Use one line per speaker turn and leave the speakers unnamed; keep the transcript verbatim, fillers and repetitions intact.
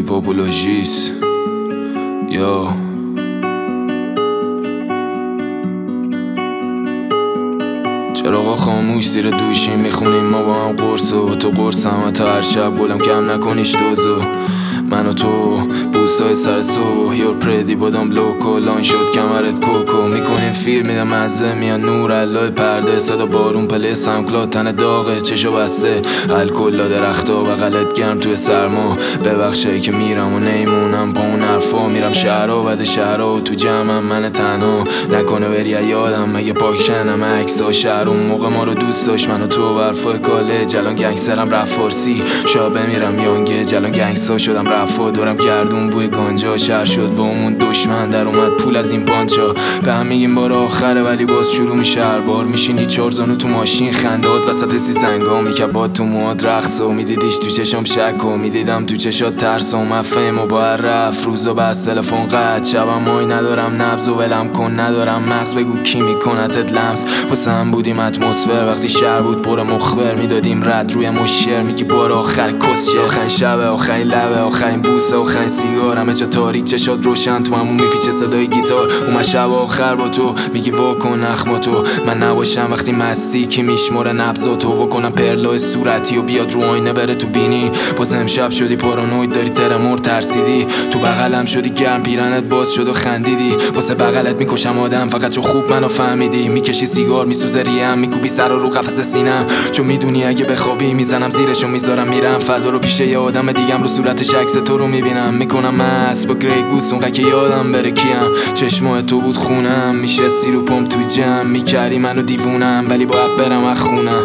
پاپولوژیس یا چراغا خاموش زیر دوشیم میخونیم ما با هم قرص و تو قرصم و تا هر شب بولم کم نکنیش دوزو من و تو بوستای سر صبح یور پردی بادم لوکو لان شد کمرت کوکو میکنیم فیلم میدم مزه میان نور علای پرده صدا بارون پله سمکلاد تن داغه چشو بسته الکل لا درختا بغلت گرم توی سرما ببخشایی که میرم و نیمونم با اون حرفا میرم شهرها بعد شهرها و تو جمعم من تنها نکنه بری یادم مگه پاکشنم عکسا شهر اون موقع ما رو دوست داشت من و تو برفای کاله جلان گنگسترم رفت فارسی شا بمیرم یانگه جلان گنگستا شدم رفا دورم گردون بوی گانجا شهر شد با اون دشمن در اومد پول از این پانچا به هم میگیم بار آخره ولی باز شروع میشه هر بار میشینی چهار زانو تو ماشین خندات وسط سیزنگا میکبات تو مواد رقص و میدیدیش تو چشم شک و میدیدم تو چشات ترس و مفهم و با هر رفت روزا بس تلفن قد شبم مای ندارم نبض و ولم کن ندارم مغز بگو کی میکنتت لمس واسه هم بودیم اتمسفر وقتی شهر بود پر مخبر میدادیم رد روی مشر میگی بار آخر کسشه آخرین شب آخرین لبه آخرین بوسه آخرین سیگار همه جا تاریک چشات روشن تو همون میپیچه صدای گیتار اومد شب آخر با تو میگی واکن نخما تو من نباشم وقتی مستی که میشماره نبضاتو واکنم پرلای صورتی و بیاد رو آینه بره تو بینی باز امشب شدی پارانوید داری ترمور ترسیدی تو بغلم شدی گرم پیرنت باز شد و خندیدی واسه بغلت میکشم آدم فقط چون خوب منو فهمیدی میکشی سیگار میسوزه ریم میکوبی سر رو قفس سینم چون میدونی اگه بخوابی میزنم زیرشو میذارم میرم فدا رو پیشه یه آدم دیگم رو صورتش عکس تو رو میبینم میکنم مست با گری گوس اون که یادم بره کیم چشمای تو بود خونم میشه سی رو پام تو جمع میکردی منو دیوونم ولی باید برم از خونم